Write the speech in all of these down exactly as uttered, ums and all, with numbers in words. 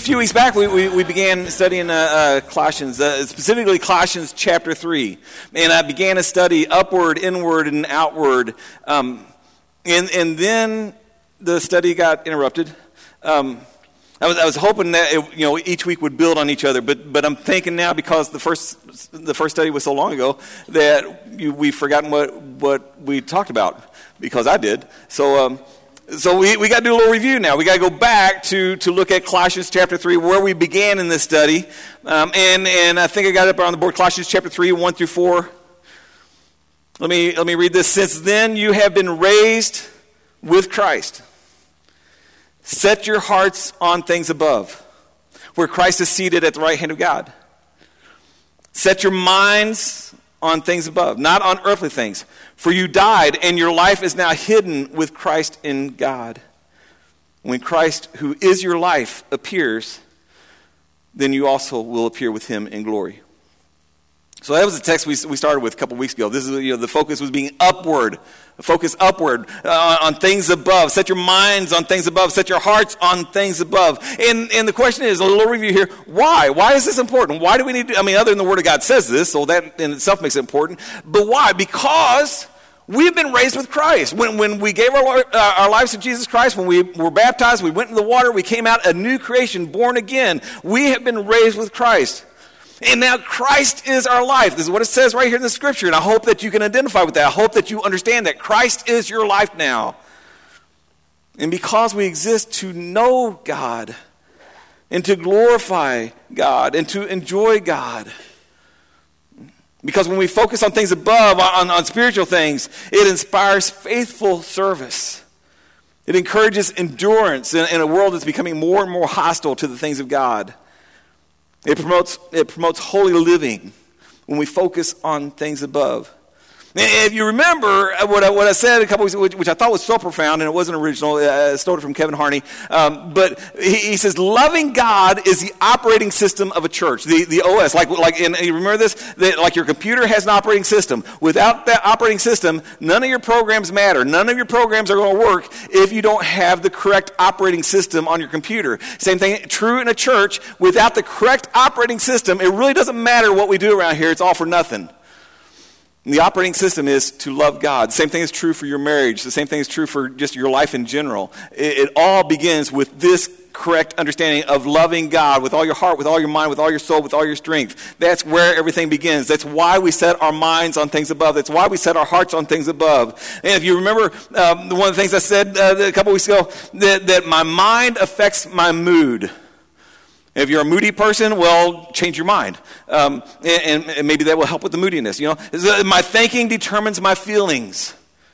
few weeks back, we, we, we began studying uh, uh, Colossians, uh, specifically Colossians chapter three. And I began a study upward, inward, and outward. Um, and, and then the study got interrupted. Um, I was, I was hoping that it, you know each week would build on each other, but but I'm thinking now, because the first the first study was so long ago, that you, we've forgotten what, what we talked about, because I did. So um, so we, we got to do a little review now. We got to go back to, to look at Colossians chapter three, where we began in this study, um, and and I think I got it up on the board. Colossians chapter three, one through four. Let me let me read this. Since then you have been raised with Christ. Set your hearts on things above, where Christ is seated at the right hand of God. Set your minds on things above, not on earthly things. For you died, and your life is now hidden with Christ in God. When Christ, who is your life, appears, then you also will appear with him in glory. So that was the text we we started with a couple weeks ago. This is, you know, the focus was being upward. Focus upward uh, on things above. Set your minds on things above. Set your hearts on things above. And and the question is, a little review here, why? Why is this important? Why do we need to, I mean, other than the Word of God says this, so that in itself makes it important. But why? Because we've been raised with Christ. When when we gave our, uh, our lives to Jesus Christ, when we were baptized, we went into the water, we came out a new creation, born again. We have been raised with Christ. And now Christ is our life. This is what it says right here in the scripture. And I hope that you can identify with that. I hope that you understand that Christ is your life now. And because we exist to know God and to glorify God and to enjoy God. Because when we focus on things above, on, on spiritual things, it inspires faithful service. It encourages endurance in, in a world that's becoming more and more hostile to the things of God. It promotes it promotes holy living when we focus on things above. And if you remember what I, what I said a couple weeks ago, which, which I thought was so profound, and it wasn't original, I stole it from Kevin Harney, um, but he, he says, loving God is the operating system of a church, the, the O S. Like, like and you remember this? That, like your computer has an operating system. Without that operating system, none of your programs matter. None of your programs are going to work if you don't have the correct operating system on your computer. Same thing true in a church. Without the correct operating system, it really doesn't matter what we do around here. It's all for nothing. And the operating system is to love God. The same thing is true for your marriage. The same thing is true for just your life in general. It, it all begins with this correct understanding of loving God with all your heart, with all your mind, with all your soul, with all your strength. That's where everything begins. That's why we set our minds on things above. That's why we set our hearts on things above. And if you remember, um, one of the things I said uh, a couple weeks ago, that, that my mind affects my mood. If you're a moody person, well, change your mind. Um, and, and maybe that will help with the moodiness. You know, my thinking determines my feelings.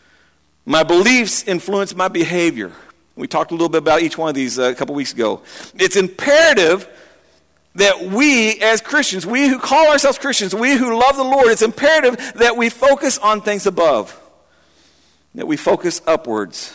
My beliefs influence my behavior. We talked a little bit about each one of these uh, a couple weeks ago. It's imperative that we as Christians, we who call ourselves Christians, we who love the Lord, it's imperative that we focus on things above, that we focus upwards.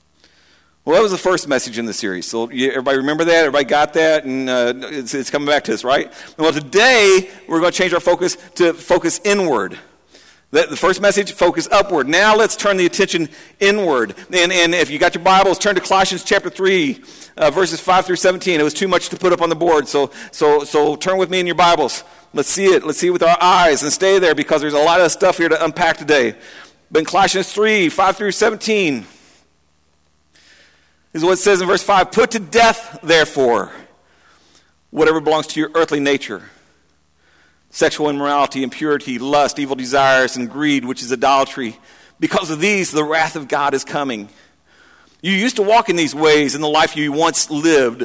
Well, that was the first message in the series. So you, everybody remember that? Everybody got that? And uh, it's, it's coming back to us, right? Well, today we're going to change our focus to focus inward. The, the first message, focus upward. Now let's turn the attention inward. And, and if you got your Bibles, turn to Colossians chapter three, uh, verses five through seventeen. It was too much to put up on the board, so so so turn with me in your Bibles. Let's see it. Let's see it with our eyes and stay there, because there's a lot of stuff here to unpack today. But in Colossians three, five through seventeen, this is what it says in verse five. Put to death, therefore, whatever belongs to your earthly nature. Sexual immorality, impurity, lust, evil desires, and greed, which is idolatry. Because of these, the wrath of God is coming. You used to walk in these ways in the life you once lived.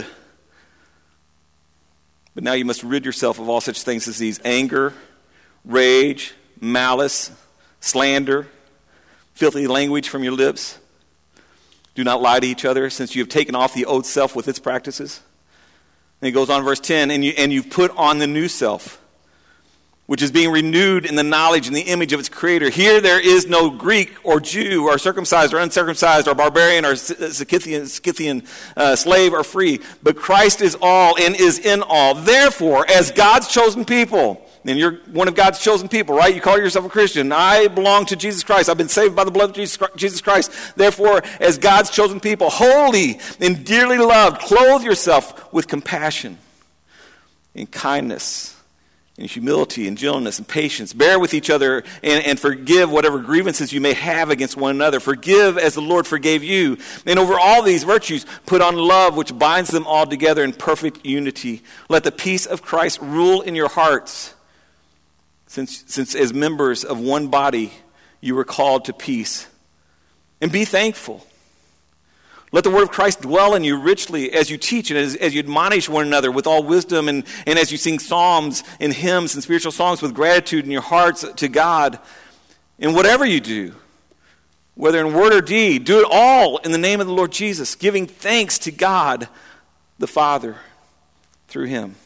But now you must rid yourself of all such things as these: anger, rage, malice, slander, filthy language from your lips. Do not lie to each other, since you have taken off the old self with its practices. And he goes on, verse ten, and, you, and you've put on the new self, which is being renewed in the knowledge and the image of its creator. Here there is no Greek or Jew or circumcised or uncircumcised or barbarian or Scythian, Scythian uh, slave or free, but Christ is all and is in all. Therefore, as God's chosen people, And you're one of God's chosen people, right? You call yourself a Christian. I belong to Jesus Christ. I've been saved by the blood of Jesus Christ. Therefore, as God's chosen people, holy and dearly loved, clothe yourself with compassion and kindness and humility and gentleness and patience. Bear with each other and, and forgive whatever grievances you may have against one another. Forgive as the Lord forgave you. And over all these virtues, put on love, which binds them all together in perfect unity. Let the peace of Christ rule in your hearts, since, since as members of one body you were called to peace. And be thankful. Let the word of Christ dwell in you richly as you teach and as, as you admonish one another with all wisdom, and, and as you sing psalms and hymns and spiritual songs with gratitude in your hearts to God. And whatever you do, whether in word or deed, do it all in the name of the Lord Jesus, giving thanks to God the Father through him.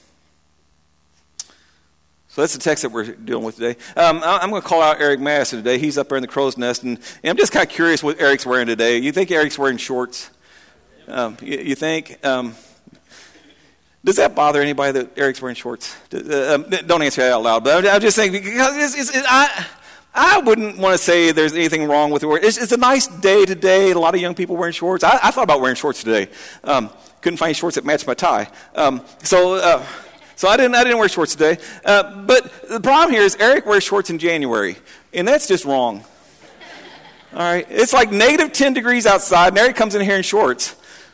So that's the text that we're dealing with today. Um, I'm going to call out Eric Mass today. He's up there in the crow's nest, and, and I'm just kind of curious what Eric's wearing today. You think Eric's wearing shorts? Um, you, you think? Um, does that bother anybody that Eric's wearing shorts? Uh, don't answer that out loud. But I'm just saying, because it's, it's, I, I wouldn't want to say there's anything wrong with it. It's, it's a nice day today. A lot of young people wearing shorts. I, I thought about wearing shorts today. Um, couldn't find shorts that matched my tie. Um, so, uh, so I didn't. I didn't wear shorts today. Uh, but the problem here is Eric wears shorts in January, and that's just wrong. All right, it's like negative ten degrees outside, and Eric comes in here in shorts.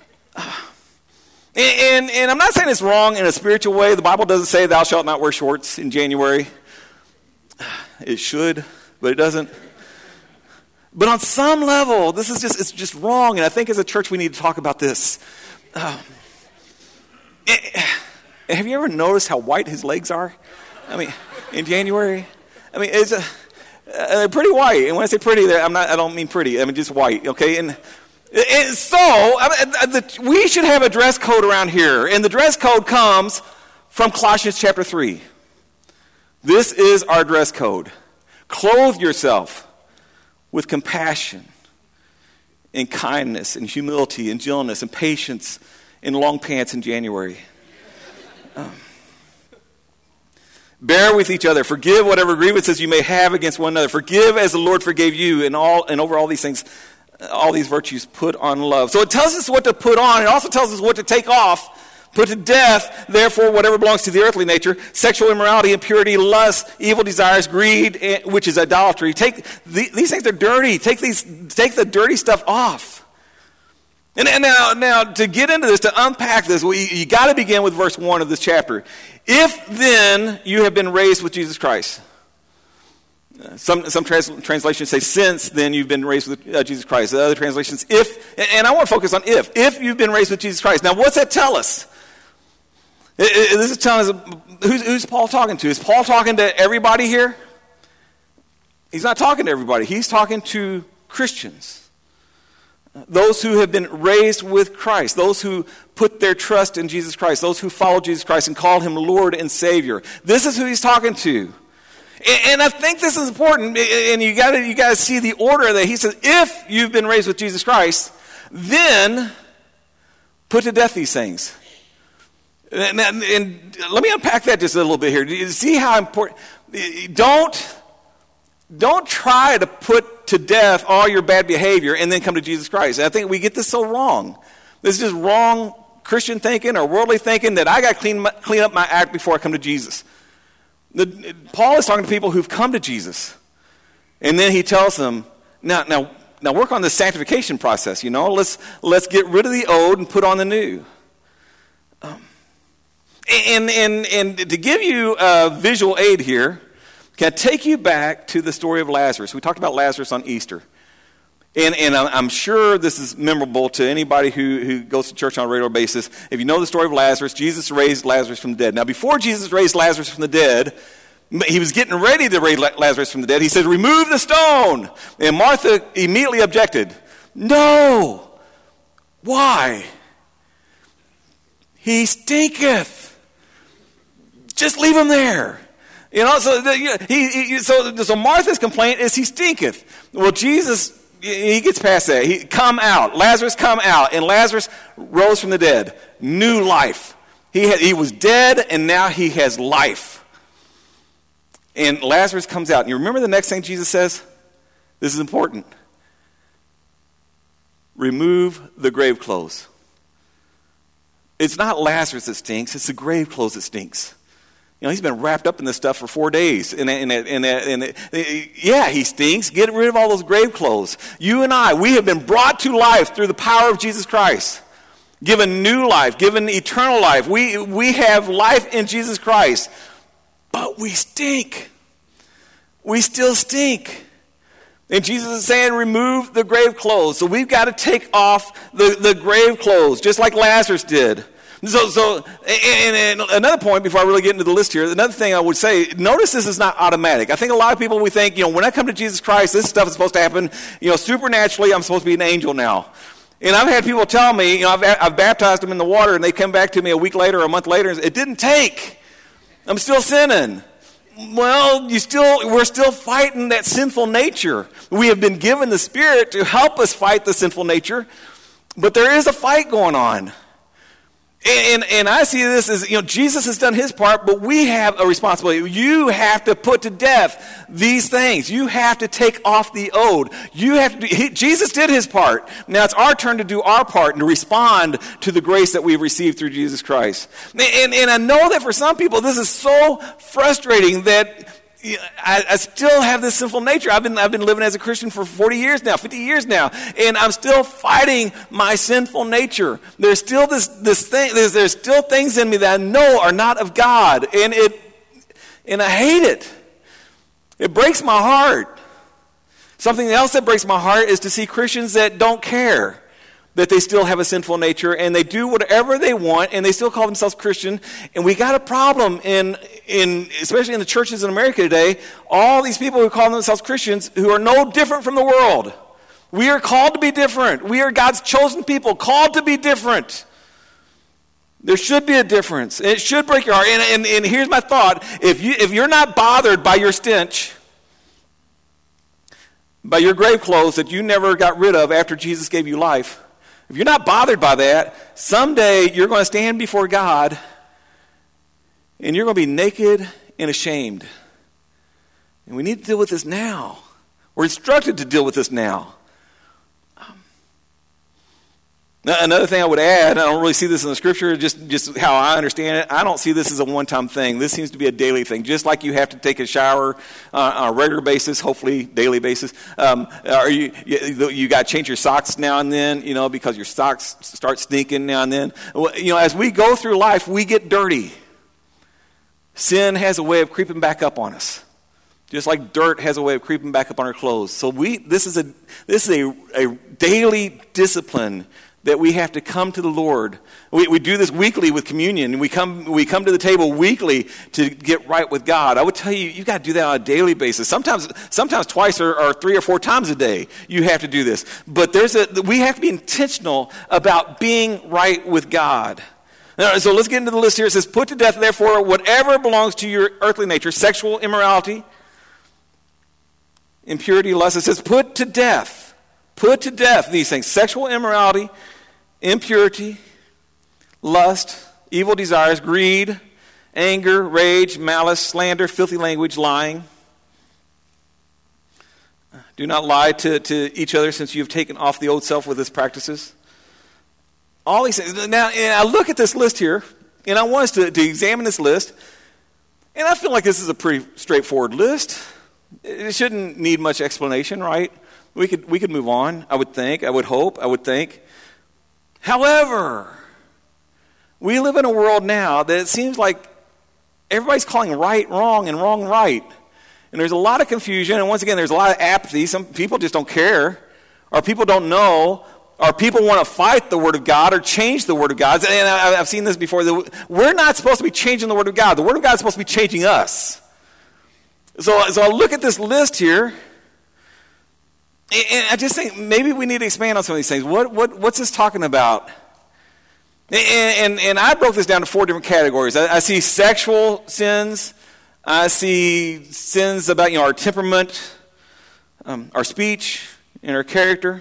And, and, and I'm not saying it's wrong in a spiritual way. The Bible doesn't say thou shalt not wear shorts in January. It should, but it doesn't. But on some level, this is just, it's just wrong. And I think as a church, we need to talk about this. Uh, it, have you ever noticed how white his legs are? I mean, in January? I mean, it's uh, uh, pretty white. And when I say pretty, I'm not, I don't mean pretty. I mean just white, okay? And And so, we should have a dress code around here. And the dress code comes from Colossians chapter three. This is our dress code. Clothe yourself with compassion and kindness and humility and gentleness and patience and long pants in January. Um, bear with each other. Forgive whatever grievances you may have against one another. Forgive as the Lord forgave you, and all and over all these things, all these virtues, put on love. So it tells us what to put on. It also tells us what to take off. Put to death, therefore, whatever belongs to the earthly nature: sexual immorality, impurity, lust, evil desires, greed, which is idolatry. Take the, these things are dirty. Take these, take the dirty stuff off. And, and now, now to get into this, to unpack this, well, you, you got to begin with verse one of this chapter. If then you have been raised with Jesus Christ. Some some trans, translations say, since then you've been raised with uh, Jesus Christ. The other translations, if, and I want to focus on if. If you've been raised with Jesus Christ. Now, what's that tell us? It, it, this is telling us, who's, who's Paul talking to? Is Paul talking to everybody here? He's not talking to everybody. He's talking to Christians. Those who have been raised with Christ. Those who put their trust in Jesus Christ. Those who follow Jesus Christ and call him Lord and Savior. This is who he's talking to. And I think this is important, and you got to you got to see the order of that. He says, if you've been raised with Jesus Christ, then put to death these things. And, and, and let me unpack that just a little bit here. Do you see how important? Don't, don't try to put to death all your bad behavior and then come to Jesus Christ. And I think we get this so wrong. This is just wrong Christian thinking or worldly thinking that I got to clean, clean up my act before I come to Jesus. The, Paul is talking to people who've come to Jesus. And then he tells them, now, now, now work on the sanctification process, you know. Let's, let's get rid of the old and put on the new. Um, and, and, and to give you a visual aid here, can I take you back to the story of Lazarus? We talked about Lazarus on Easter. And, and I'm sure this is memorable to anybody who, who goes to church on a regular basis. If you know the story of Lazarus, Jesus raised Lazarus from the dead. Now, before Jesus raised Lazarus from the dead, he was getting ready to raise Lazarus from the dead. He said, remove the stone. And Martha immediately objected. No. Why? He stinketh. Just leave him there. You know, so, the, he, he, so, so Martha's complaint is he stinketh. Well, Jesus, he gets past that. He come out. Lazarus come out. And Lazarus rose from the dead. New life. He had, he was dead, and now he has life. And Lazarus comes out. And you remember the next thing Jesus says? This is important. Remove the grave clothes. It's not Lazarus that stinks. It's the grave clothes that stinks. You know, he's been wrapped up in this stuff for four days. And, and, and, and, and yeah, he stinks. Get rid of all those grave clothes. You and I, we have been brought to life through the power of Jesus Christ. Given new life, given eternal life. We, we have life in Jesus Christ. But we stink. We still stink. And Jesus is saying, remove the grave clothes. So we've got to take off the, the grave clothes, just like Lazarus did. So, so and, and another point before I really get into the list here, another thing I would say, notice this is not automatic. I think a lot of people, we think, you know, when I come to Jesus Christ, this stuff is supposed to happen, you know, supernaturally, I'm supposed to be an angel now. And I've had people tell me, you know, I've, I've baptized them in the water, and they come back to me a week later or a month later, and it didn't take. I'm still sinning. Well, you still, we're still fighting that sinful nature. We have been given the Spirit to help us fight the sinful nature, but there is a fight going on. And, and, and I see this as, you know, Jesus has done his part, but we have a responsibility. You have to put to death these things. You have to take off the ode. You have to do, he, Jesus did his part. Now it's our turn to do our part and to respond to the grace that we've received through Jesus Christ. And, and I know that for some people this is so frustrating that I, I still have this sinful nature. I've been, I've been living as a Christian for forty years now, fifty years now, and I'm still fighting my sinful nature. There's still this, this thing, there's, there's still things in me that I know are not of God, and it, and I hate it. It breaks my heart. Something else that breaks my heart is to see Christians that don't care that they still have a sinful nature, and they do whatever they want, and they still call themselves Christian. And we got a problem in, in especially in the churches in America today, all these people who call themselves Christians who are no different from the world. We are called to be different. We are God's chosen people, called to be different. There should be a difference. It should break your heart. And, and, and here's my thought. If, you, if you're not bothered by your stench, by your grave clothes that you never got rid of after Jesus gave you life, if you're not bothered by that, someday you're going to stand before God and you're going to be naked and ashamed. And we need to deal with this now. We're instructed to deal with this now. Now, another thing I would add, I don't really see this in the scripture, just, just how I understand it, I don't see this as a one-time thing. This seems to be a daily thing. Just like you have to take a shower uh, on a regular basis, hopefully daily basis, um, or you, you, you got to change your socks now and then, you know, because your socks start stinking now and then. You know, as we go through life, we get dirty. Sin has a way of creeping back up on us. Just like dirt has a way of creeping back up on our clothes. So we, this is a, this is a, a daily discipline that we have to come to the Lord. We, we do this weekly with communion. We come, we come to the table weekly to get right with God. I would tell you, you've got to do that on a daily basis. Sometimes, sometimes twice or, or three or four times a day, you have to do this. But there's a, we have to be intentional about being right with God. Now, so let's get into the list here. It says, put to death, therefore, whatever belongs to your earthly nature, sexual immorality, impurity, lust. It says, put to death. Put to death these things, sexual immorality, impurity, lust, evil desires, greed, anger, rage, malice, slander, filthy language, lying. Do not lie to, to each other, since you have taken off the old self with its practices. All these things. Now, and I look at this list here, and I want us to, to examine this list, and I feel like this is a pretty straightforward list. It shouldn't need much explanation, right? We could we could move on, I would think, I would hope, I would think. However, we live in a world now that it seems like everybody's calling right wrong and wrong right. And there's a lot of confusion, and once again, there's a lot of apathy. Some people just don't care, or people don't know, or people want to fight the Word of God or change the Word of God. And I've seen this before. We're not supposed to be changing the Word of God. The Word of God is supposed to be changing us. So, so I look at this list here, and I just think maybe we need to expand on some of these things. What, what, what's this talking about? And, and, and I broke this down to four different categories. I, I see sexual sins. I see sins about, you know, our temperament, um, our speech, and our character.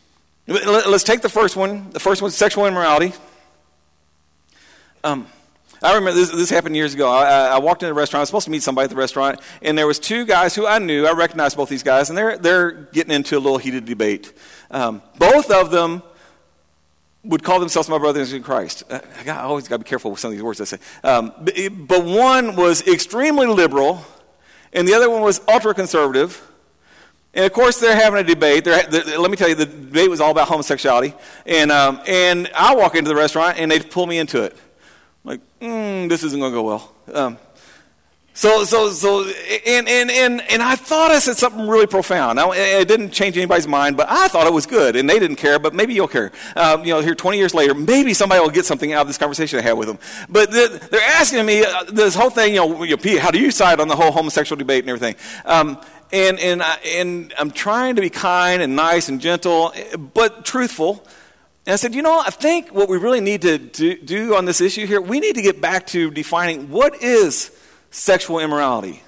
Let's take the first one. The first one is sexual immorality. Um, I remember this, this happened years ago. I, I walked into a restaurant. I was supposed to meet somebody at the restaurant, and there was two guys who I knew. I recognized both these guys, and they're they're getting into a little heated debate. Um, both of them would call themselves my brothers in Christ. I, got, I always got to be careful with some of these words I say. Um, but, but one was extremely liberal, and the other one was ultra-conservative. And, of course, they're having a debate. They're, they're, let me tell you, the debate was all about homosexuality. And um, and I walk into the restaurant, and they pull me into it. Like, mm, this isn't going to go well. Um, so, so, so, and, and, and, and I thought I said something really profound. Now, it didn't change anybody's mind, but I thought it was good, and they didn't care, but maybe you'll care. Um, you know, here twenty years later, maybe somebody will get something out of this conversation I had with them. But they're asking me uh, this whole thing, you know, you know, Pete, how do you side on the whole homosexual debate and everything? Um, and, and, I, and I'm trying to be kind and nice and gentle, but truthful. And I said, you know, I think what we really need to do, do on this issue here, we need to get back to defining what is sexual immorality.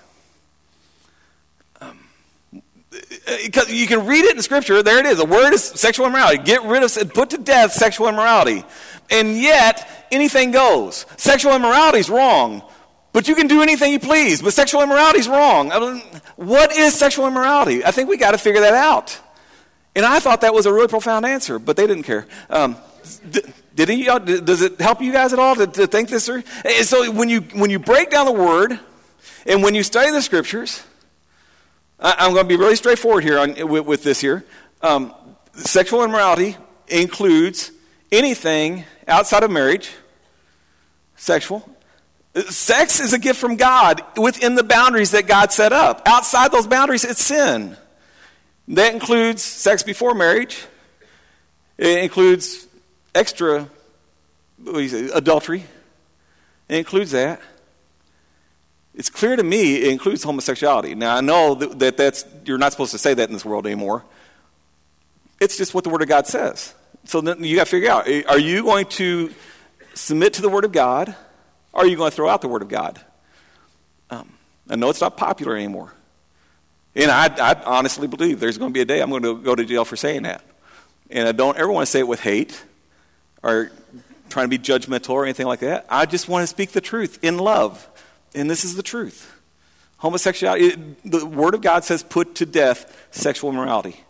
Um, because you can read it in Scripture. There it is. The word is sexual immorality. Get rid of, put to death sexual immorality. And yet, anything goes. Sexual immorality is wrong. But you can do anything you please. But sexual immorality is wrong. I mean, what is sexual immorality? I think we got to figure that out. And I thought that was a really profound answer, but they didn't care. Um, did, did he, does it help you guys at all to, to think this through? And so when you when you break down the Word, and when you study the Scriptures, I, I'm going to be really straightforward here on, with, with this here. Um, sexual immorality includes anything outside of marriage, sexual. Sex is a gift from God within the boundaries that God set up. Outside those boundaries, it's sin. That includes sex before marriage. It includes extra, what do you say, adultery. It includes that. It's clear to me it includes homosexuality. Now, I know that, that that's you're not supposed to say that in this world anymore. It's just what the Word of God says. So then you got to figure out, are you going to submit to the Word of God, or are you going to throw out the Word of God? Um, I know it's not popular anymore. And I, I honestly believe there's going to be a day I'm going to go to jail for saying that. And I don't ever want to say it with hate or trying to be judgmental or anything like that. I just want to speak the truth in love. And this is the truth. Homosexuality, it, the Word of God says put to death sexual immorality.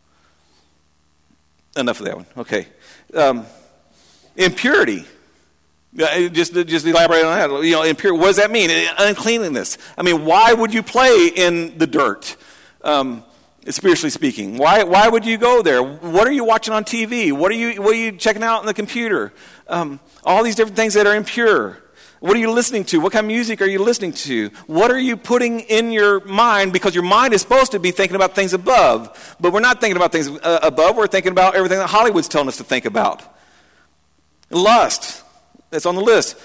Enough of that one. Okay. Um, impurity. Just, just elaborate on that. You know, impure. What does that mean? Uncleanliness. I mean, why would you play in the dirt? Um, spiritually speaking, why? Why would you go there? What are you watching on T V? What are you? What are you checking out on the computer? Um, all these different things that are impure. What are you listening to? What kind of music are you listening to? What are you putting in your mind? Because your mind is supposed to be thinking about things above, but we're not thinking about things uh, above. We're thinking about everything that Hollywood's telling us to think about. Lust. That's on the list.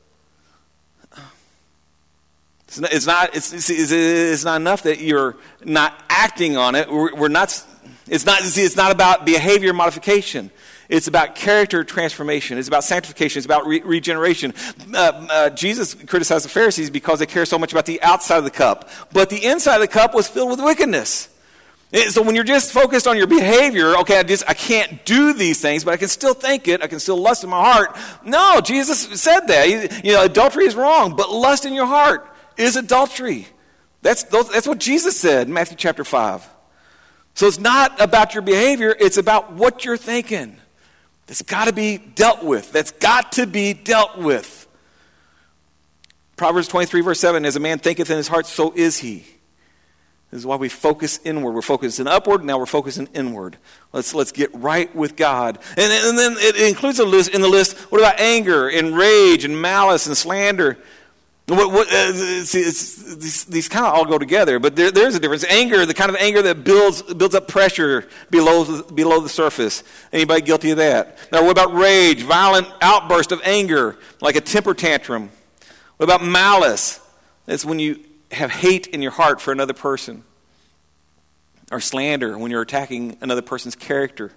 It's not, it's not, it's, it's, it's not enough that you're not acting on it. We're, we're not, it's not, see, it's not about behavior modification. It's about character transformation. It's about sanctification. It's about re- regeneration. Uh, uh, Jesus criticized the Pharisees because they care so much about the outside of the cup. But the inside of the cup was filled with wickedness. So when you're just focused on your behavior, okay, I just I can't do these things, but I can still think it. I can still lust in my heart. No, Jesus said that. You know, adultery is wrong, but lust in your heart is adultery. That's that's what Jesus said in Matthew chapter five. So it's not about your behavior. It's about what you're thinking. That's got to be dealt with. That's got to be dealt with. Proverbs twenty-three, verse seven, as a man thinketh in his heart, so is he. This is why we focus inward. We're focusing upward, now we're focusing inward. Let's let's get right with God. And, and then it includes a list in the list, what about anger and rage and malice and slander? What, what, uh, see, it's, these, these kind of all go together, but there, there's a difference. Anger, the kind of anger that builds builds up pressure below, below the surface. Anybody guilty of that? Now, what about rage, violent outburst of anger, like a temper tantrum? What about malice? That's when you have hate in your heart for another person. Or slander, when you're attacking another person's character.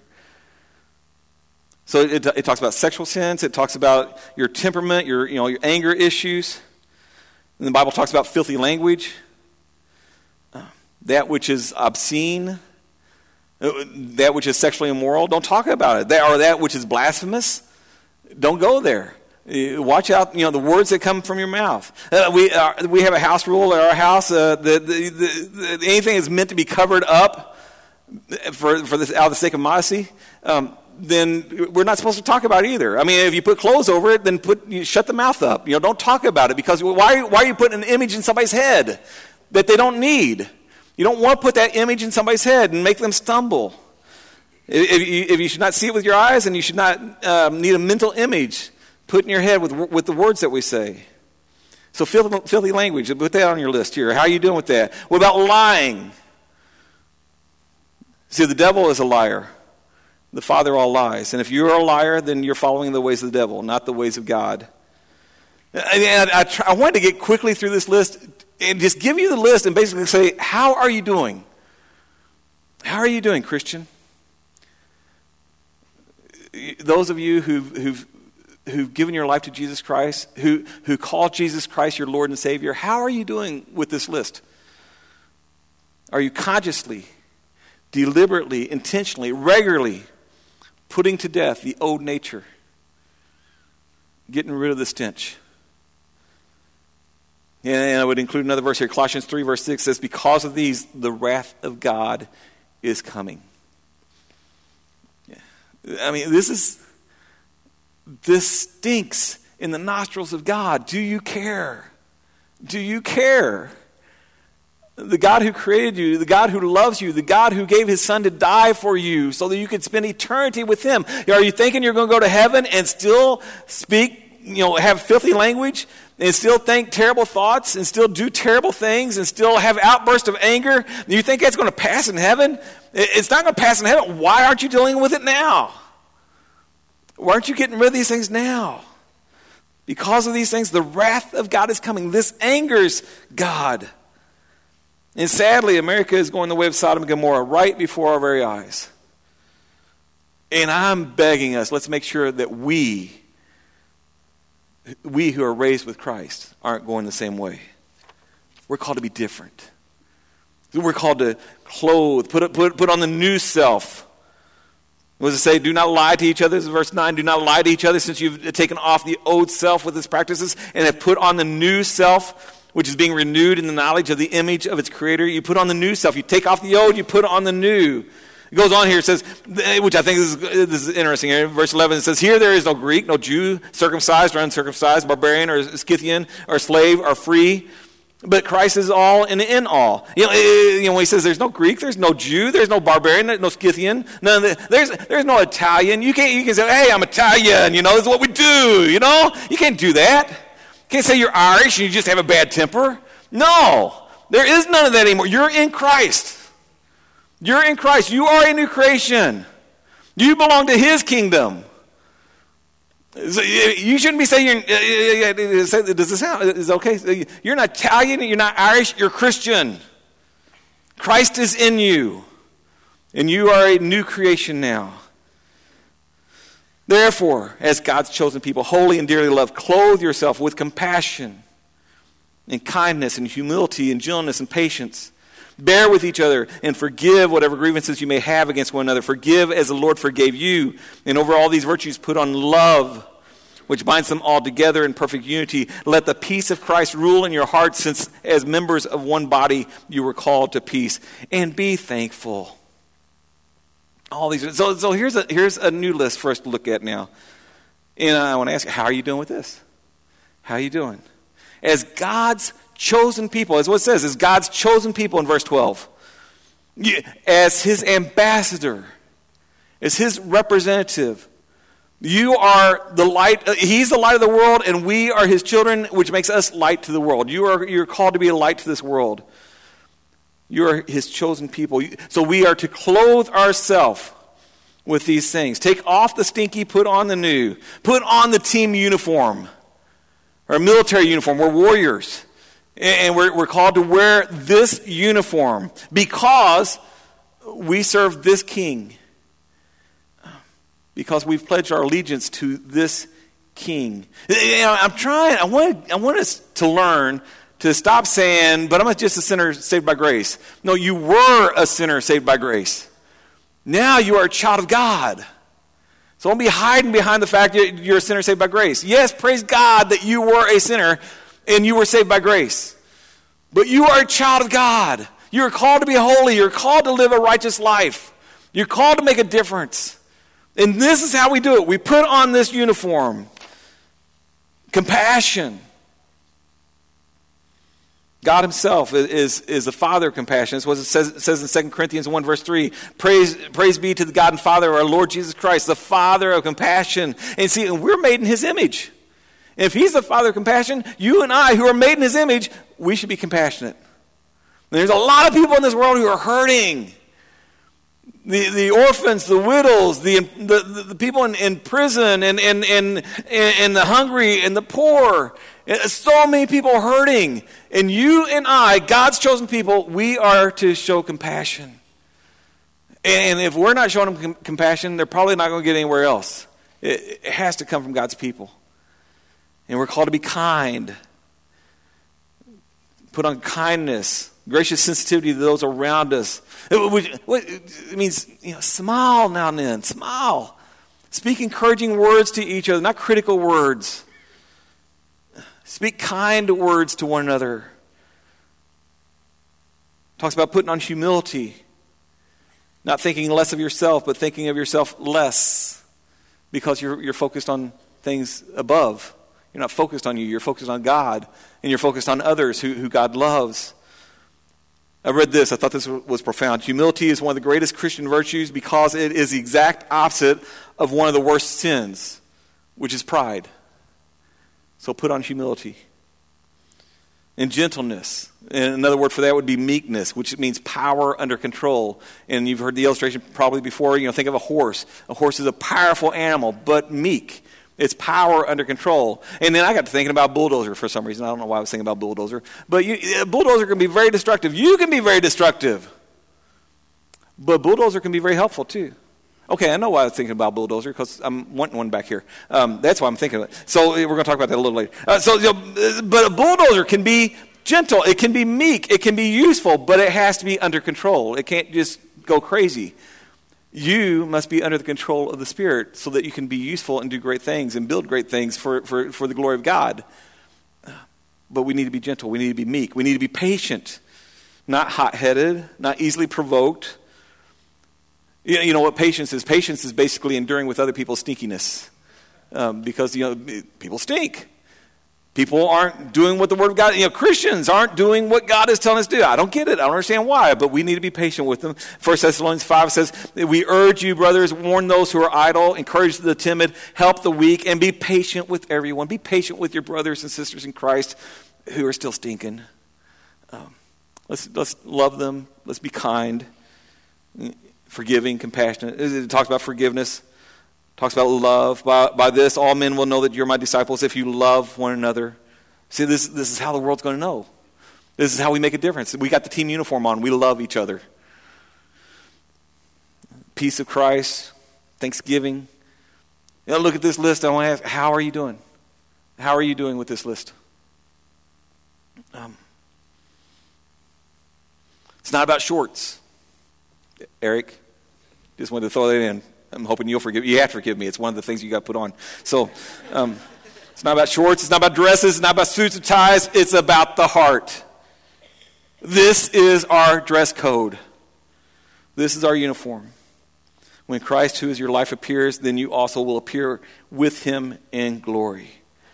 So it, it talks about sexual sins. It talks about your temperament, your you know your anger issues. And the Bible talks about filthy language, uh, that which is obscene, uh, that which is sexually immoral. Don't talk about it. That, or that which is blasphemous. Don't go there. Watch out, you know, the words that come from your mouth. Uh, we uh, we have a house rule at our house. Uh, the, the, the, the, anything that's meant to be covered up for for this out of the sake of modesty, um, then we're not supposed to talk about it either. I mean, if you put clothes over it, then put you shut the mouth up. You know, don't talk about it, because why why are you putting an image in somebody's head that they don't need? You don't want to put that image in somebody's head and make them stumble. If you, if you should not see it with your eyes, and you should not um, need a mental image put in your head with with the words that we say. So filthy, filthy language, put that on your list here. How are you doing with that? What about lying? See, the devil is a liar. The father of all lies. And if you're a liar, then you're following the ways of the devil, not the ways of God. And I, I, try, I wanted to get quickly through this list and just give you the list and basically say, how are you doing? How are you doing, Christian? Those of you who've, who've who've given your life to Jesus Christ, who, who call Jesus Christ your Lord and Savior, how are you doing with this list? Are you consciously, deliberately, intentionally, regularly putting to death the old nature, getting rid of the stench? And I would include another verse here. Colossians three verse six says, because of these, the wrath of God is coming. I mean, this is... This stinks in the nostrils of God. Do you care? Do you care? The God who created you, the God who loves you, the God who gave his son to die for you so that you could spend eternity with him. Are you thinking you're going to go to heaven and still speak, you know, have filthy language and still think terrible thoughts and still do terrible things and still have outbursts of anger? Do you think that's going to pass in heaven? It's not going to pass in heaven. Why aren't you dealing with it now? Why aren't you getting rid of these things now? Because of these things, the wrath of God is coming. This angers God. And sadly, America is going the way of Sodom and Gomorrah right before our very eyes. And I'm begging us, let's make sure that we, we who are raised with Christ, aren't going the same way. We're called to be different. We're called to clothe, put, put, put on the new self. What does it say? Do not lie to each other. This is verse nine. Do not lie to each other, since you've taken off the old self with its practices and have put on the new self, which is being renewed in the knowledge of the image of its creator. You put on the new self. You take off the old, you put on the new. It goes on here, it says, which I think is, this is interesting. In verse eleven, it says, here there is no Greek, no Jew, circumcised or uncircumcised, barbarian or Scythian or slave or free, but Christ is all and in all. You know, you know, when he says there's no Greek, there's no Jew, there's no barbarian, no Scythian, none of the, there's there's no Italian. You can't you can say, hey, I'm Italian. You know, this is what we do. You know, you can't do that. You can't say you're Irish and you just have a bad temper. No, there is none of that anymore. You're in Christ. You're in Christ. You are a new creation. You belong to his kingdom. So you shouldn't be saying you're, does this sound, is it okay? You're not Italian, you're not Irish, you're Christian. Christ is in you, and you are a new creation now. Therefore, as God's chosen people, holy and dearly loved, clothe yourself with compassion and kindness and humility and gentleness and patience. Bear with each other and forgive whatever grievances you may have against one another. Forgive as the Lord forgave you. And over all these virtues put on love, which binds them all together in perfect unity. Let the peace of Christ rule in your hearts, since as members of one body you were called to peace. And be thankful. All these. So, so here's a here's a new list for us to look at now. And I want to ask you, how are you doing with this? How are you doing? As God's chosen people, as what it says, as God's chosen people in verse twelve. As his ambassador, as his representative. You are the light, he's the light of the world, and we are his children, which makes us light to the world. You are you're called to be a light to this world. You are his chosen people. So we are to clothe ourselves with these things. Take off the stinky, put on the new. Put on the team uniform, or military uniform. We're warriors. And we're, we're called to wear this uniform because we serve this king. Because we've pledged our allegiance to this king. You know, I'm trying, I want, I want us to learn to stop saying, but I'm just a sinner saved by grace. No, you were a sinner saved by grace. Now you are a child of God. So don't be hiding behind the fact that you're a sinner saved by grace. Yes, praise God that you were a sinner and you were saved by grace. But you are a child of God. You are called to be holy. You're called to live a righteous life. You're called to make a difference. And this is how we do it. We put on this uniform. Compassion. God himself is, is the Father of compassion. That's what it says, it says in Second Corinthians one, verse three. Praise, praise be to the God and Father of our Lord Jesus Christ, the Father of compassion. And see, and we're made in his image. And if he's the Father of compassion, you and I, who are made in his image, we should be compassionate. And there's a lot of people in this world who are hurting. The, the orphans, the widows, the, the, the people in, in prison, and, and, and, and the hungry, and the poor. So many people hurting. And you and I, God's chosen people, we are to show compassion. And if we're not showing them com- compassion, they're probably not going to get anywhere else. It, it has to come from God's people. And we're called to be kind. Put on kindness, gracious sensitivity to those around us. It, it means, you know, smile now and then. Smile. Speak encouraging words to each other, not critical words. Speak kind words to one another. Talks about putting on humility. Not thinking less of yourself, but thinking of yourself less. Because you're, you're focused on things above. You're not focused on you. You're focused on God. And you're focused on others who, who God loves. I read this. I thought this was profound. Humility is one of the greatest Christian virtues because it is the exact opposite of one of the worst sins, which is pride. So put on humility. And gentleness. And another word for that would be meekness, which means power under control. And you've heard the illustration probably before. You know, think of a horse. A horse is a powerful animal, but meek. It's power under control. And then I got to thinking about bulldozer for some reason. I don't know why I was thinking about bulldozer. But you, a bulldozer can be very destructive. You can be very destructive. But bulldozer can be very helpful too. Okay, I know why I was thinking about bulldozer, because I'm wanting one back here. Um, that's why I'm thinking of it. So we're going to talk about that a little later. Uh, so, you know, but a bulldozer can be gentle. It can be meek. It can be useful, but it has to be under control. It can't just go crazy. You must be under the control of the Spirit so that you can be useful and do great things and build great things for, for, for the glory of God. But we need to be gentle. We need to be meek. We need to be patient, not hot-headed, not easily provoked. You know what patience is? Patience is basically enduring with other people's stinkiness. Um, because, you know, people stink. People aren't doing what the Word of God, you know, Christians aren't doing what God is telling us to do. I don't get it. I don't understand why, but we need to be patient with them. First Thessalonians five says, we urge you, brothers, warn those who are idle, encourage the timid, help the weak, and be patient with everyone. Be patient with your brothers and sisters in Christ who are still stinking. Um, let's, let's love them. Let's be kind. Forgiving, compassionate. It talks about forgiveness. It talks about love. By, by this, all men will know that you're my disciples if you love one another. See, this, this is how the world's going to know. This is how we make a difference. We got the team uniform on. We love each other. Peace of Christ. Thanksgiving. You know, look at this list. I want to ask, how are you doing? How are you doing with this list? Um, it's not about shorts. Eric, just wanted to throw that in. I'm hoping you'll forgive. You have to forgive me. It's one of the things you got to put on. So, um, it's not about shorts. It's not about dresses. It's not about suits and ties. It's about the heart. This is our dress code. This is our uniform. When Christ, who is your life, appears, then you also will appear with him in glory.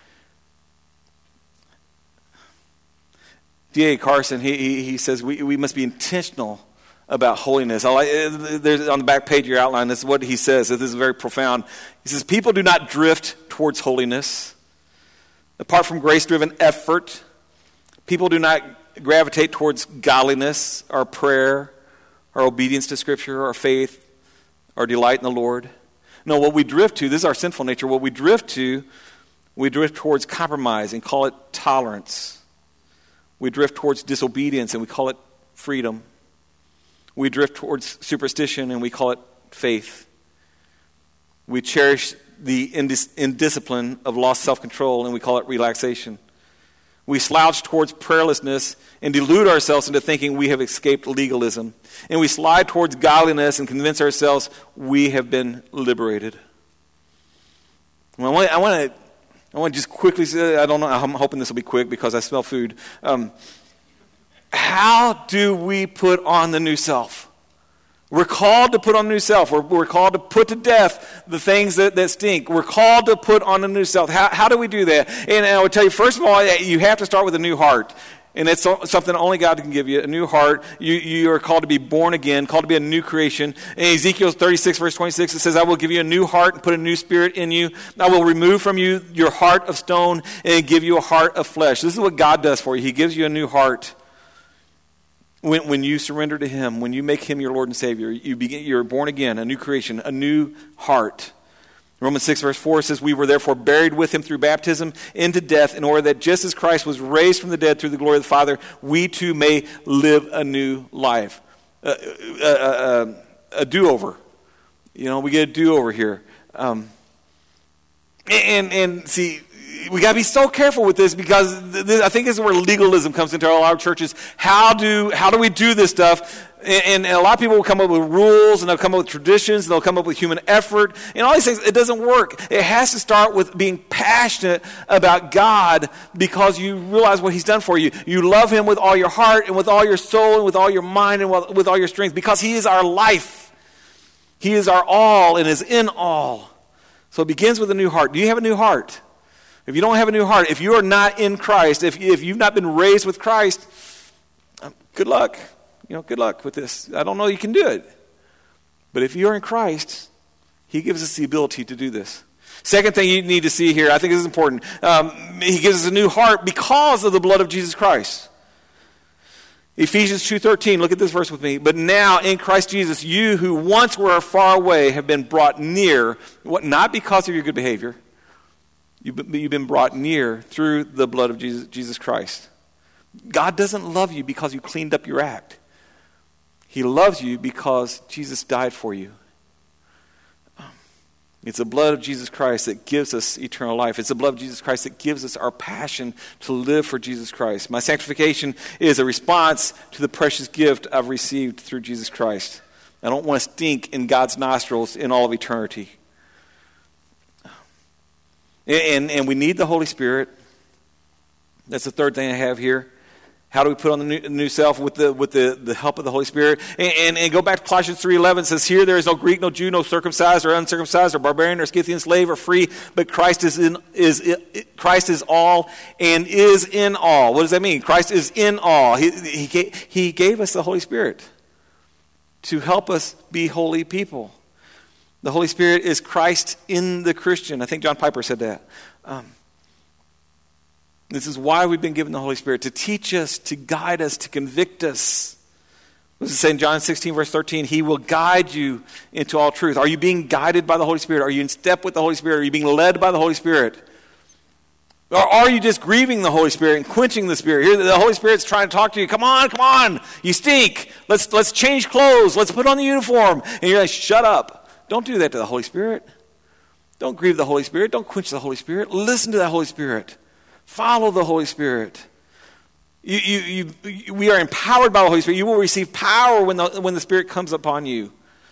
D A Carson, he, he, he says we, we must be intentional about holiness. I like, there's on the back page of your outline, this is what he says. This is very profound. He says, people do not drift towards holiness. Apart from grace-driven effort, people do not gravitate towards godliness, our prayer, our obedience to Scripture, our faith, our delight in the Lord. No, what we drift to, this is our sinful nature, what we drift to, we drift towards compromise and call it tolerance. We drift towards disobedience and we call it freedom. We drift towards superstition and we call it faith. We cherish the indis- indiscipline of lost self-control and we call it relaxation. We slouch towards prayerlessness and delude ourselves into thinking we have escaped legalism. And we slide towards godliness and convince ourselves we have been liberated. Well, I want, I want to I want to just quickly say, I don't know, I'm hoping this will be quick because I smell food. Um, how do we put on the new self? We're called to put on the new self. We're, we're called to put to death the things that, that stink. We're called to put on the new self. How, how do we do that? And I would tell you, first of all, you have to start with a new heart. And it's something only God can give you, a new heart. You, you are called to be born again, called to be a new creation. In Ezekiel thirty-six, verse twenty-six, it says, I will give you a new heart and put a new spirit in you. I will remove from you your heart of stone and give you a heart of flesh. This is what God does for you. He gives you a new heart. When, when you surrender to him, when you make him your Lord and Savior, you begin, you're born again, a new creation, a new heart. Romans six, verse four says, we were therefore buried with him through baptism into death, in order that just as Christ was raised from the dead through the glory of the Father, we too may live a new life. Uh, uh, uh, a do-over. You know, we get a do-over here. Um, and, and see, we got to be so careful with this because this, I think this is where legalism comes into a lot of churches. How do, how do we do this stuff? And, and a lot of people will come up with rules, and they'll come up with traditions, and they'll come up with human effort, and all these things. It doesn't work. It has to start with being passionate about God because you realize what he's done for you. You love him with all your heart and with all your soul and with all your mind and with all your strength because he is our life. He is our all and is in all. So it begins with a new heart. Do you have a new heart? If you don't have a new heart, if you are not in Christ, if, if you've not been raised with Christ, good luck. You know, good luck with this. I don't know you can do it. But if you're in Christ, he gives us the ability to do this. Second thing you need to see here, I think this is important. Um, he gives us a new heart because of the blood of Jesus Christ. Ephesians two thirteen, look at this verse with me. But now in Christ Jesus, you who once were far away have been brought near, what, not because of your good behavior. You've been brought near through the blood of Jesus, Jesus Christ. God doesn't love you because you cleaned up your act. He loves you because Jesus died for you. It's the blood of Jesus Christ that gives us eternal life. It's the blood of Jesus Christ that gives us our passion to live for Jesus Christ. My sanctification is a response to the precious gift I've received through Jesus Christ. I don't want to stink in God's nostrils in all of eternity. And, and we need the Holy Spirit. That's the third thing I have here. How do we put on the new, new self with the with the, the help of the Holy Spirit? And, and, and go back to Colossians three eleven. It says, here there is no Greek, no Jew, no circumcised or uncircumcised or barbarian or Scythian, slave or free, but Christ is in is Christ is all and is in all. What does that mean? Christ is in all. He, he, gave, he gave us the Holy Spirit to help us be holy people. The Holy Spirit is Christ in the Christian. I think John Piper said that. Um, This is why we've been given the Holy Spirit, to teach us, to guide us, to convict us. What does it say in John sixteen, verse thirteen? He will guide you into all truth. Are you being guided by the Holy Spirit? Are you in step with the Holy Spirit? Are you being led by the Holy Spirit? Or are you just grieving the Holy Spirit and quenching the Spirit? Here, the Holy Spirit's trying to talk to you. Come on, come on. You stink. Let's, let's change clothes. Let's put on the uniform. And you're like, shut up. Don't do that to the Holy Spirit. Don't grieve the Holy Spirit. Don't quench the Holy Spirit. Listen to the Holy Spirit. Follow the Holy Spirit. You, you, you, we are empowered by the Holy Spirit. You will receive power when the, when the Spirit comes upon you.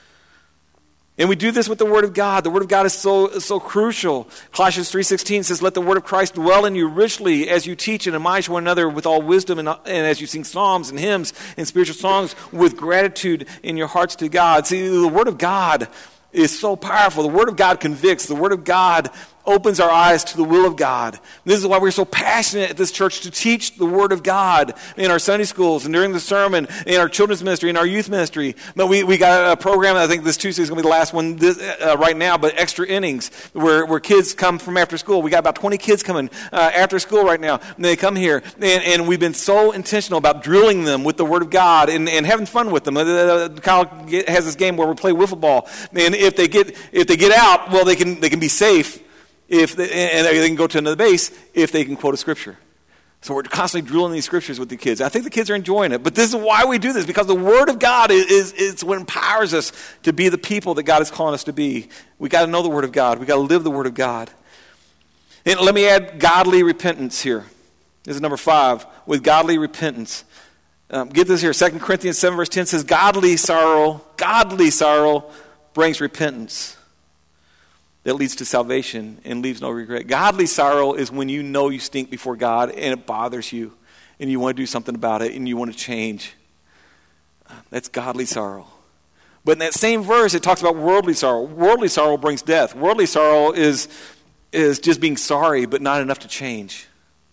And we do this with the Word of God. The Word of God is so, so crucial. Colossians three sixteen says, let the Word of Christ dwell in you richly as you teach and admonish one another with all wisdom and, and as you sing psalms and hymns and spiritual songs with gratitude in your hearts to God. See, the Word of God is so powerful. The Word of God convicts. The Word of God opens our eyes to the will of God. This is why we're so passionate at this church to teach the Word of God in our Sunday schools and during the sermon, in our children's ministry, in our youth ministry. But we, we got a program, I think this Tuesday is going to be the last one this, uh, right now, but extra innings where, where kids come from after school. We got about twenty kids coming uh, after school right now. And they come here, and, and we've been so intentional about drilling them with the Word of God and, and having fun with them. Uh, Kyle has this game where we play wiffle ball, and if they get if they get out, well, they can they can be safe. If they, and they can go to another base if they can quote a scripture. So we're constantly drilling these scriptures with the kids. I think the kids are enjoying it. But this is why we do this, because the Word of God is, is, is what empowers us to be the people that God is calling us to be. We got to know the Word of God. We got to live the Word of God. And let me add godly repentance here. This is number five, with godly repentance. Um, get this here. Second Corinthians seven verse ten says, godly sorrow, godly sorrow brings repentance. that leads to salvation and leaves no regret. Godly sorrow is when you know you stink before God and it bothers you and you want to do something about it and you want to change. That's godly sorrow. But in that same verse, it talks about worldly sorrow. Worldly sorrow brings death. Worldly sorrow is, is just being sorry, but not enough to change.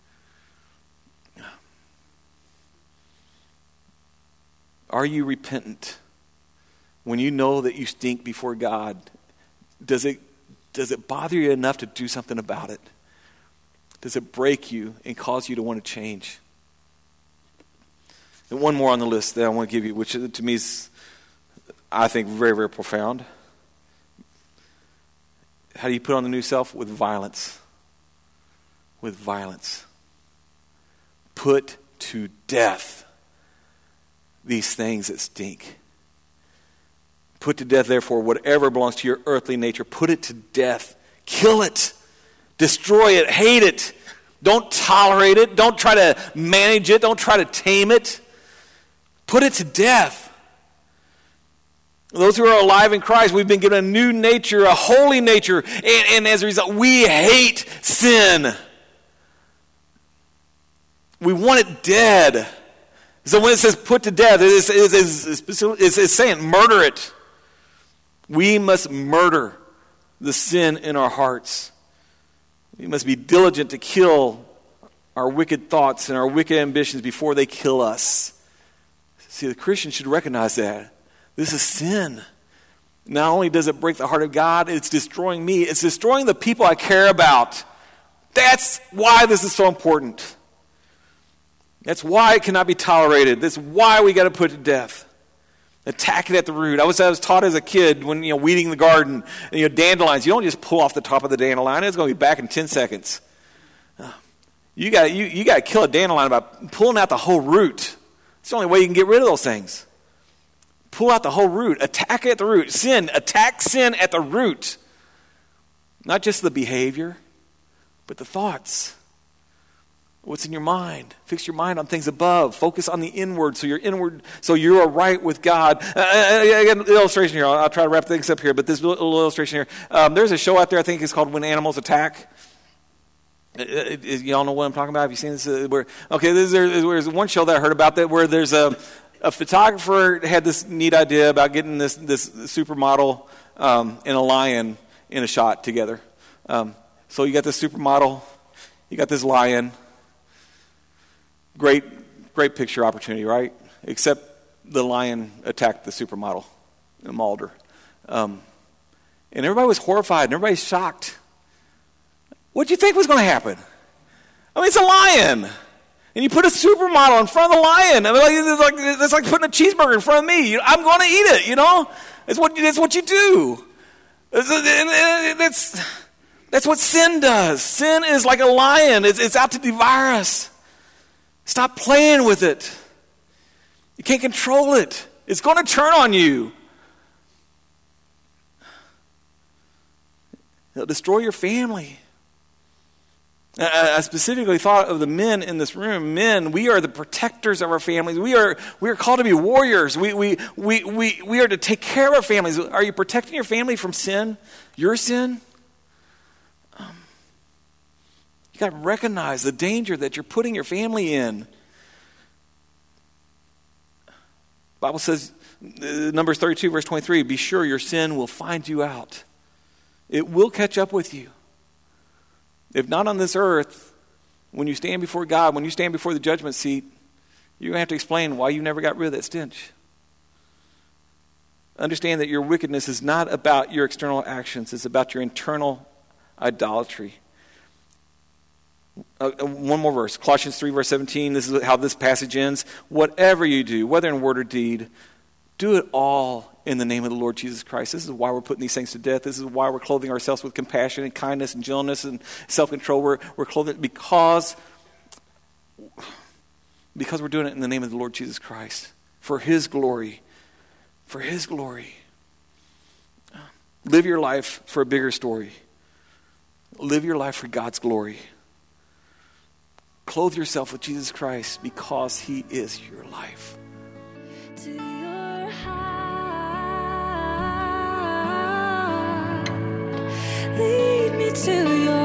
Are you repentant? When you know that you stink before God, does it, does it bother you enough to do something about it? Does it break you and cause you to want to change? And one more on the list that I want to give you, which to me is, I think, very, very profound. How do you put on the new self? With violence. With violence. Put to death these things that stink. Put to death, therefore, whatever belongs to your earthly nature. Put it to death. Kill it. Destroy it. Hate it. Don't tolerate it. Don't try to manage it. Don't try to tame it. Put it to death. Those who are alive in Christ, we've been given a new nature, a holy nature, and, and as a result, we hate sin. We want it dead. So when it says put to death, it's, it's, it's, it's, it's saying murder it. We must murder the sin in our hearts. We must be diligent to kill our wicked thoughts and our wicked ambitions before they kill us. See, the Christian should recognize that. This is sin. Not only does it break the heart of God, it's destroying me. It's destroying the people I care about. That's why this is so important. That's why it cannot be tolerated. That's why we got to put it to death. Attack it at the root. I was I was taught as a kid when you know weeding the garden, and, you know dandelions. You don't just pull off the top of the dandelion. It's going to be back in ten seconds. You got you you got to kill a dandelion by pulling out the whole root. It's the only way you can get rid of those things. Pull out the whole root. Attack it at the root. Sin. Attack sin at the root. Not just the behavior, but the thoughts. What's in your mind? Fix your mind on things above. Focus on the inward, so you're inward, so you are right with God. Uh, I got an illustration here. I'll, I'll try to wrap things up here, but this little illustration here. Um, there's a show out there, I think it's called When Animals Attack. It, it, it, y'all know what I'm talking about? Have you seen this? Uh, where, okay, there's, there's one show that I heard about that where there's a, a photographer had this neat idea about getting this, this supermodel um, and a lion in a shot together. Um, so you got this supermodel, you got this lion. Great, great picture opportunity, right? Except the lion attacked the supermodel and mauled her. Um, and everybody was horrified and everybody's shocked. What do you think was going to happen? I mean, it's a lion. And you put a supermodel in front of the lion. I mean, like, it's, like, it's like putting a cheeseburger in front of me. I'm going to eat it, you know? It's what, it's what you do. That's, that's what sin does. Sin is like a lion. It's, it's out to devour us. Stop playing with it. You can't control it. It's going to turn on you. It'll destroy your family. I specifically thought of the men in this room. Men, we are the protectors of our families. We are we are called to be warriors. We we we we we are to take care of our families. Are you protecting your family from sin? Your sin? Um, you got to recognize the danger that you're putting your family in. The Bible says, Numbers thirty-two, verse twenty-three, be sure your sin will find you out. It will catch up with you. If not on this earth, when you stand before God, when you stand before the judgment seat, you're going to have to explain why you never got rid of that stench. Understand that your wickedness is not about your external actions. It's about your internal idolatry. Uh, one more verse. Colossians three, verse seventeen. This is how this passage ends. Whatever you do, whether in word or deed, do it all in the name of the Lord Jesus Christ. This is why we're putting these things to death. This is why we're clothing ourselves with compassion and kindness and gentleness and self-control. We're, we're clothing because, because we're doing it in the name of the Lord Jesus Christ. For His glory. For His glory. Live your life for a bigger story. Live your life for God's glory. Clothe yourself with Jesus Christ because He is your life. To your heart, Lead me to your